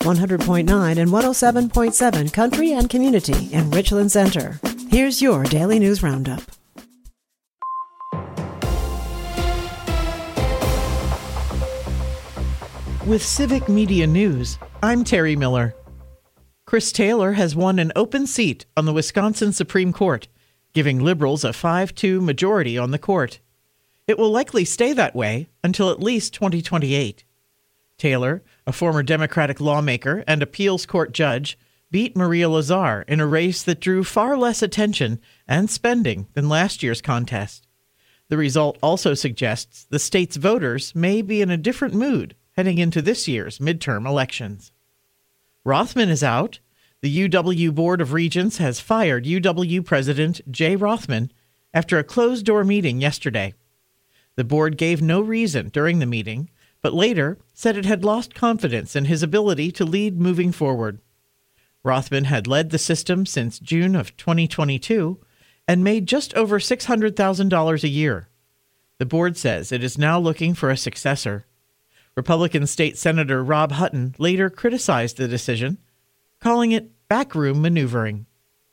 100.9 and 107.7 Country and Community in Richland Center. Here's your Daily News Roundup. With Civic Media News, I'm Terry Miller. Chris Taylor has won an open seat on the Wisconsin Supreme Court, giving liberals a 5-2 majority on the court. It will likely stay that way until at least 2028. Taylor, a former Democratic lawmaker and appeals court judge, beat Maria Lazar in a race that drew far less attention and spending than last year's contest. The result also suggests the state's voters may be in a different mood heading into this year's midterm elections. Rothman is out. The UW Board of Regents has fired UW President Jay Rothman after a closed-door meeting yesterday. The board gave no reason during the meeting, but later said it had lost confidence in his ability to lead moving forward. Rothman had led the system since June of 2022 and made just over $600,000 a year. The board says it is now looking for a successor. Republican State Senator Rob Hutton later criticized the decision, calling it backroom maneuvering.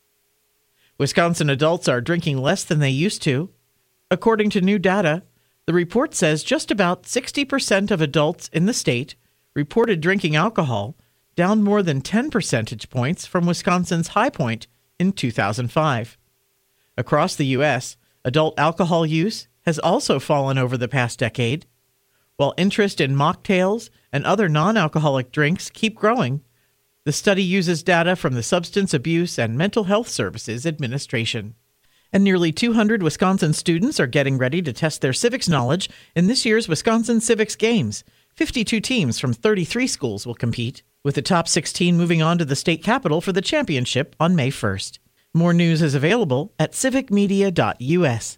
Wisconsin adults are drinking less than they used to. According to new data, the report says just about 60% of adults in the state reported drinking alcohol, down more than 10 percentage points from Wisconsin's high point in 2005. Across the U.S., adult alcohol use has also fallen over the past decade. While interest in mocktails and other non-alcoholic drinks keep growing, the study uses data from the Substance Abuse and Mental Health Services Administration. And nearly 200 Wisconsin students are getting ready to test their civics knowledge in this year's Wisconsin Civics Games. 52 teams from 33 schools will compete, with the top 16 moving on to the state capitol for the championship on May 1st. More news is available at civicmedia.us.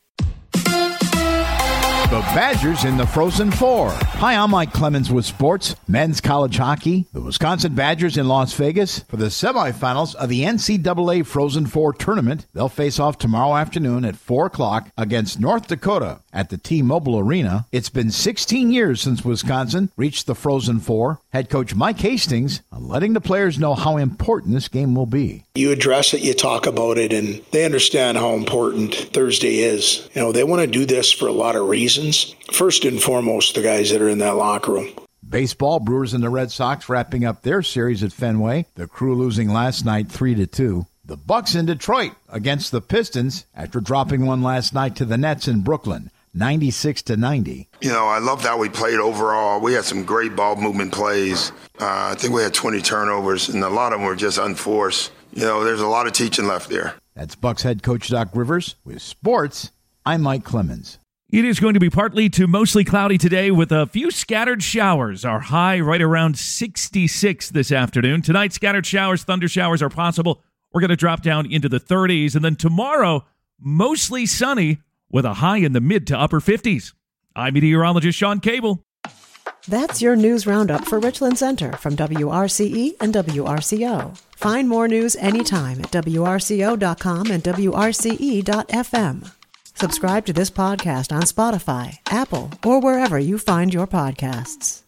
The Badgers in the Frozen Four. Hi, I'm Mike Clemens with sports. Men's college hockey. The Wisconsin Badgers in Las Vegas for the semifinals of the NCAA Frozen Four tournament. They'll face off tomorrow afternoon at 4 o'clock against North Dakota at the T-Mobile Arena. It's been 16 years since Wisconsin reached the Frozen Four. Head coach Mike Hastings letting the players know how important this game will be. You address it, you talk about it, and they understand how important Thursday is. You know, they want to do this for a lot of reasons. First and foremost, the guys that are in that locker room. Baseball, Brewers and the Red Sox wrapping up their series at Fenway. The Crew losing last night 3-2. The Bucks in Detroit against the Pistons after dropping one last night to the Nets in Brooklyn. 96-90. You know, I loved how we played overall. We had some great ball movement plays. I think we had 20 turnovers, and a lot of them were just unforced. You know, there's a lot of teaching left there. That's Bucks head coach Doc Rivers. With sports, I'm Mike Clemens. It is going to be partly to mostly cloudy today with a few scattered showers. Our high right around 66 this afternoon. Tonight, scattered showers, thunder showers are possible. We're going to drop down into the 30s. And then tomorrow, mostly sunny with a high in the mid to upper 50s. I'm meteorologist Sean Cable. That's your news roundup for Richland Center from WRCE and WRCO. Find more news anytime at WRCO.com and WRCE.FM. Subscribe to this podcast on Spotify, Apple, or wherever you find your podcasts.